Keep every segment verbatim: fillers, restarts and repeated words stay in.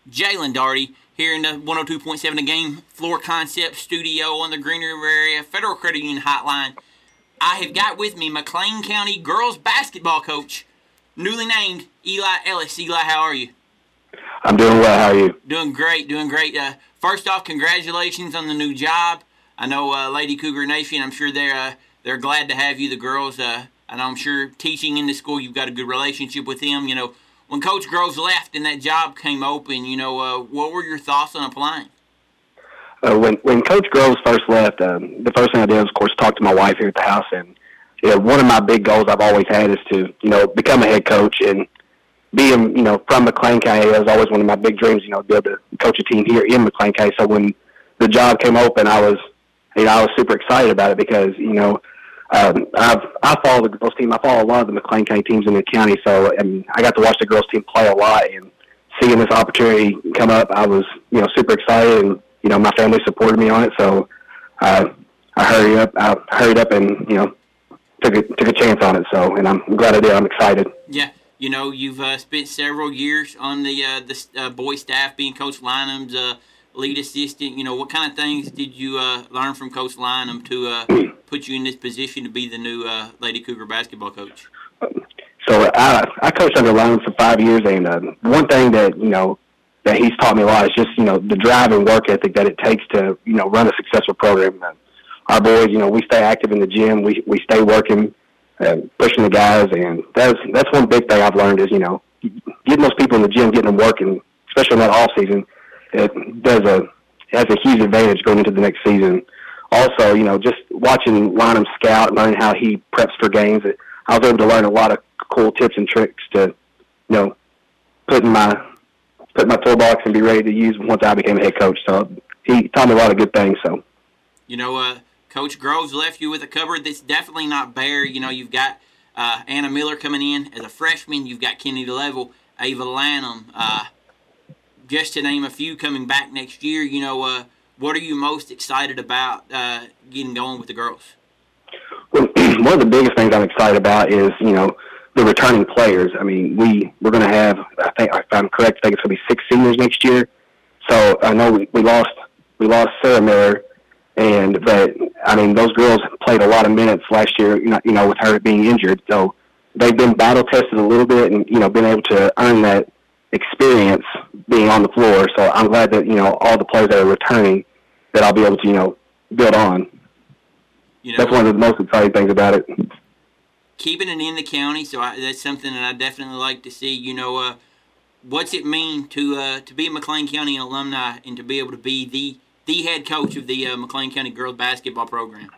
Jalen Darty here in the one oh two point seven The Game Floor Concept Studio on the Green River Area Federal Credit Union Hotline. I have got with me McLean County girls basketball coach, newly named Eli Ellis. Eli, how are you? I'm doing well. How are you? Doing great, doing great. Uh, first off, congratulations on the new job. I know uh, Lady Cougar Nation, I'm sure they're uh, they're glad to have you. The girls, uh, and I'm sure teaching in the school, you've got a good relationship with them. You know, when Coach Groves left and that job came open, you know, uh, what were your thoughts on applying? Uh, when when Coach Groves first left, um, the first thing I did was, of course, talk to my wife here at the house. And you know, one of my big goals I've always had is to, you know, become a head coach. And being, you know, from McLean County, that was always one of my big dreams, you know, to be able to coach a team here in McLean County. So when the job came open, I was, you know, I was super excited about it because, you know, um, I've, I follow the girls team. I follow a lot of the McLean County teams in the county. So, and I got to watch the girls team play a lot, and seeing this opportunity come up, I was, you know, super excited, and, you know, my family supported me on it. So, uh, I hurried up, I hurried up and, you know, took a, took a chance on it. So, and I'm glad I did. I'm excited. Yeah. You know, you've uh, spent several years on the uh, the uh, boys staff, being Coach Lynham's uh, lead assistant. You know, what kind of things did you uh, learn from Coach Lynham to uh, put you in this position to be the new uh, Lady Cougar basketball coach? So I, I coached under Lynham for five years, and uh, one thing that, you know, that he's taught me a lot is just, you know, the drive and work ethic that it takes to, you know, run a successful program. Uh, our boys, you know, we stay active in the gym. We we stay working. Uh, pushing the guys, and that's that's one big thing I've learned is, you know, getting those people in the gym, getting them working, especially in that off season, it does a it has a huge advantage going into the next season. Also, you know, just watching Lynham scout, learning how he preps for games, I was able to learn a lot of cool tips and tricks to, you know, put in my put in my toolbox and be ready to use once I became a head coach. So he taught me a lot of good things. So, you know, uh. Coach Groves left you with a cupboard that's definitely not bare. You know, you've got uh, Anna Miller coming in as a freshman. You've got Kennedy Level, Ava Lanham, uh, just to name a few, coming back next year. You know, uh, what are you most excited about uh, getting going with the girls? Well, one of the biggest things I'm excited about is, you know, the returning players. I mean, we, we're going to have, I think, if I'm correct, I think it's going to be six seniors next year. So I know we, we lost we lost Sarah Miller. And, but, I mean, those girls played a lot of minutes last year, you know, you know, with her being injured. So they've been battle-tested a little bit and, you know, been able to earn that experience being on the floor. So I'm glad that, you know, all the players that are returning, that I'll be able to, you know, build on. You know, that's one of the most exciting things about it. Keeping it in the county, so I, that's something that I definitely like to see. You know, uh, what's it mean to uh, to be a McLean County alumni and to be able to be the the head coach of the uh, McLean County girls basketball program?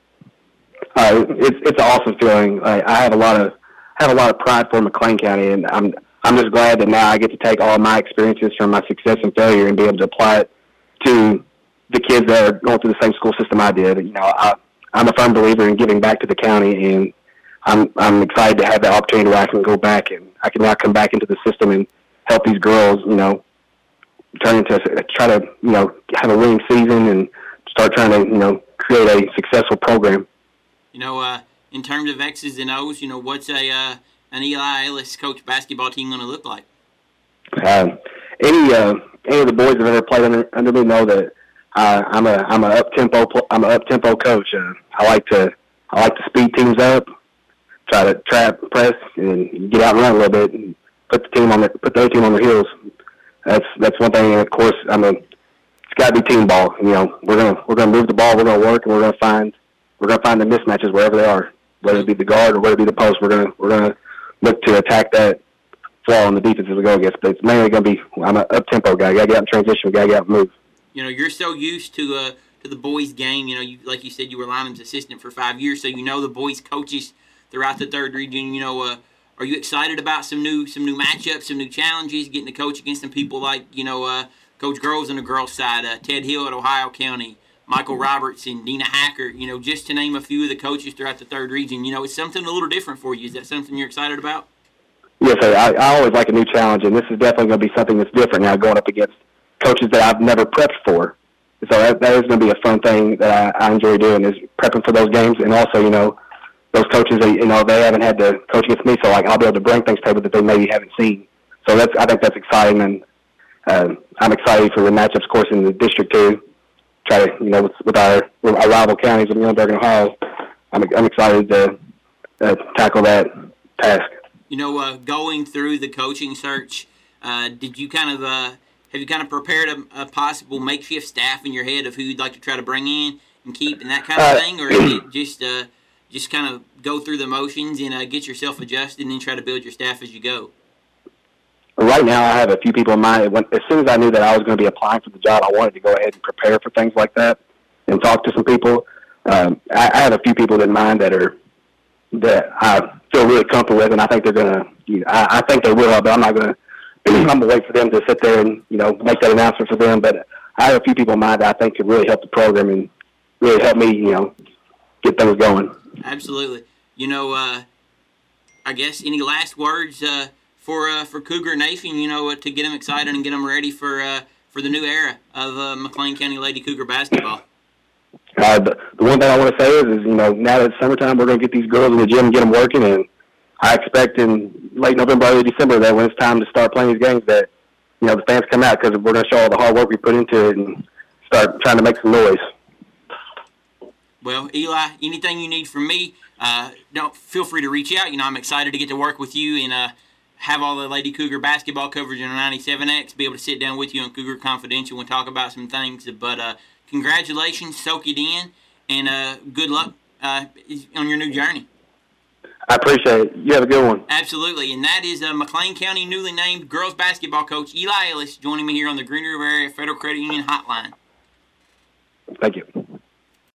Uh, it's it's an awesome feeling. I, I have a lot of have a lot of pride for McLean County, and I'm I'm just glad that now I get to take all my experiences from my success and failure and be able to apply it to the kids that are going through the same school system I did. You know, I, I'm a firm believer in giving back to the county, and I'm I'm excited to have the opportunity where I can go back and I can now come back into the system and help these girls, you know, turn into try to, you know, have a winning season and start trying to, you know, create a successful program. You know, uh, in terms of X's and O's, you know, what's a uh, an Eli Ellis coach basketball team going to look like? Um, any uh, any of the boys that have ever played under, under me know that uh, I'm a I'm a up tempo I'm a up tempo coach. Uh, I like to I like to speed teams up, try to trap, press, and get out and run a little bit, and put the team on the put the other team on their heels. That's that's one thing. And of course, I'm a. It's got to be team ball. You know, we're gonna we're gonna move the ball. We're gonna work, and we're gonna find we're gonna find the mismatches wherever they are, whether it be the guard or whether it be the post. We're gonna we're gonna look to attack that flaw on the defense as we go against. But it's mainly gonna be I'm an up tempo guy. Got to get out in transition. Got to get out and move. You know, you're so used to uh to the boys' game. You know, you like you said, you were Lynham's assistant for five years, so you know the boys' coaches throughout the third region. You know, uh, are you excited about some new some new matchups, some new challenges, getting to coach against some people like, you know, uh, Coach Groves on the girls' side, uh, Ted Hill at Ohio County, Michael Robertson, Dina Hacker, you know, just to name a few of the coaches throughout the third region. You know, it's something a little different for you. Is that something you're excited about? Yes, sir. I, I always like a new challenge, and this is definitely going to be something that's different now, going up against coaches that I've never prepped for. So that, that is going to be a fun thing that I, I enjoy doing, is prepping for those games. And also, you know, those coaches, you know, they haven't had to coach against me, so like I'll be able to bring things to the table that they maybe haven't seen. So that's I think that's exciting. And uh, I'm excited for the matchups, of course, in the District Two. Try to, you know, with, with our, with our rival counties of Muhlenberg and Ohio. I'm, I'm excited to uh, tackle that task. You know, uh, going through the coaching search, uh, did you kind of uh, have you kind of prepared a, a possible makeshift staff in your head of who you'd like to try to bring in and keep and that kind of uh, thing, or is it just uh, just kind of go through the motions and uh, get yourself adjusted and then try to build your staff as you go? Right now, I have a few people in mind. When, as soon as I knew that I was going to be applying for the job, I wanted to go ahead and prepare for things like that and talk to some people. Um, I, I have a few people in mind that are that I feel really comfortable with, and I think they're going to. You know, I, I think they will, but I'm not going to. I'm going to wait for them to sit there and you know make that announcement for them. But I have a few people in mind that I think could really help the program and really help me, you know, get things going. Absolutely. You know, uh, I guess any last words. Uh, For uh, for Cougar Nation, you know, uh, to get them excited and get them ready for uh, for the new era of uh, McLean County Lady Cougar basketball. Uh, the, the one thing I want to say is, is, you know, now that it's summertime, we're going to get these girls in the gym and get them working, and I expect in late November, early December that when it's time to start playing these games that, you know, the fans come out because we're going to show all the hard work we put into it and start trying to make some noise. Well, Eli, anything you need from me, uh, don't feel free to reach out. You know, I'm excited to get to work with you and uh, have all the Lady Cougar basketball coverage on ninety-seven X, be able to sit down with you on Cougar Confidential and talk about some things. But uh, congratulations, soak it in, and uh, good luck uh, on your new journey. I appreciate it. You have a good one. Absolutely, and that is uh, McLean County newly named girls basketball coach Eli Ellis joining me here on the Green River Area Federal Credit Union Hotline. Thank you.